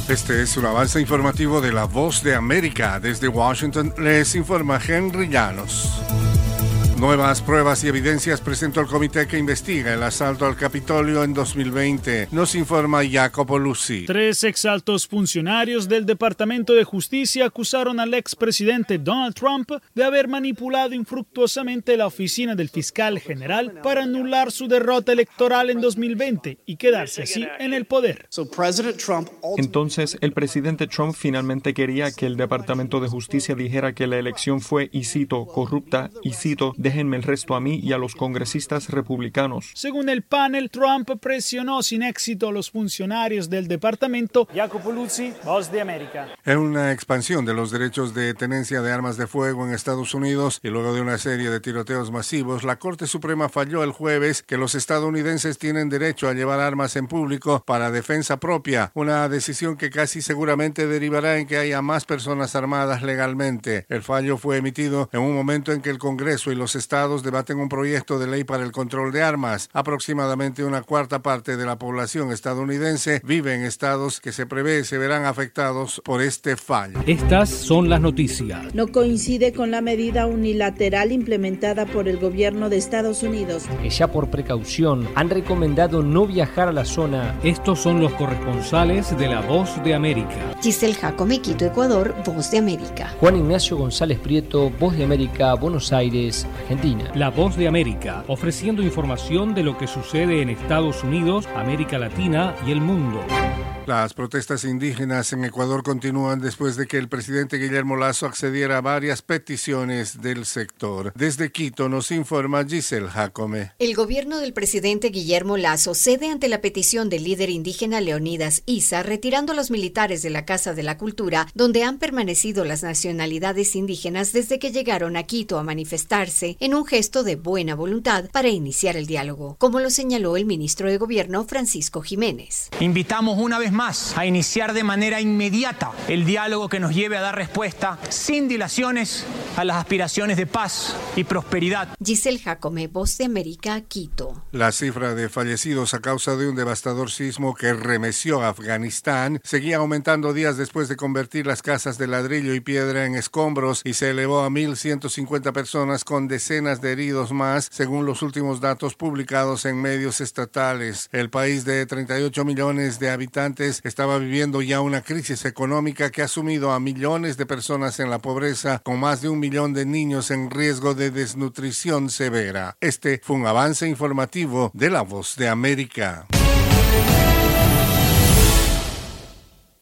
Este es un avance informativo de La Voz de América. Desde Washington les informa Henry Llanos. Nuevas pruebas y evidencias presentó el comité que investiga el asalto al Capitolio en 2020. Nos informa Jacopo Luzzi. 3 exaltos funcionarios del Departamento de Justicia acusaron al expresidente Donald Trump de haber manipulado infructuosamente la oficina del fiscal general para anular su derrota electoral en 2020 y quedarse así en el poder. Entonces, el presidente Trump finalmente quería que el Departamento de Justicia dijera que la elección fue, y cito, corrupta, y cito, déjenme el resto a mí y a los congresistas republicanos. Según el panel, Trump presionó sin éxito a los funcionarios del departamento. Jacopo Luzzi, Voz de América. En una expansión de los derechos de tenencia de armas de fuego en Estados Unidos y luego de una serie de tiroteos masivos, la Corte Suprema falló el jueves que los estadounidenses tienen derecho a llevar armas en público para defensa propia, una decisión que casi seguramente derivará en que haya más personas armadas legalmente. El fallo fue emitido en un momento en que el Congreso y los estados debaten un proyecto de ley para el control de armas. Aproximadamente una cuarta parte de la población estadounidense vive en estados que se prevé se verán afectados por este fallo. Estas son las noticias. No coincide con la medida unilateral implementada por el gobierno de Estados Unidos. Que ya por precaución han recomendado no viajar a la zona. Estos son los corresponsales de La Voz de América. Giselle Jacome, Quito, Ecuador, Voz de América. Juan Ignacio González Prieto, Voz de América, Buenos Aires, Argentina. La Voz de América, ofreciendo información de lo que sucede en Estados Unidos, América Latina y el mundo. Las protestas indígenas en Ecuador continúan después de que el presidente Guillermo Lasso accediera a varias peticiones del sector. Desde Quito nos informa Giselle Jacome. El gobierno del presidente Guillermo Lasso cede ante la petición del líder indígena Leonidas Issa, retirando a los militares de la Casa de la Cultura, donde han permanecido las nacionalidades indígenas desde que llegaron a Quito a manifestarse, en un gesto de buena voluntad para iniciar el diálogo, como lo señaló el ministro de Gobierno Francisco Jiménez. Invitamos una vez más a iniciar de manera inmediata el diálogo que nos lleve a dar respuesta sin dilaciones a las aspiraciones de paz y prosperidad. Giselle Jacome, Voz de América, Quito. La cifra de fallecidos a causa de un devastador sismo que remeció a Afganistán seguía aumentando días después de convertir las casas de ladrillo y piedra en escombros y se elevó a 1.150 personas con decenas de heridos más, según los últimos datos publicados en medios estatales. El país de 38 millones de habitantes estaba viviendo ya una crisis económica que ha sumido a millones de personas en la pobreza, con más de 1 millón de niños en riesgo de desnutrición severa. Este fue un avance informativo de La Voz de América.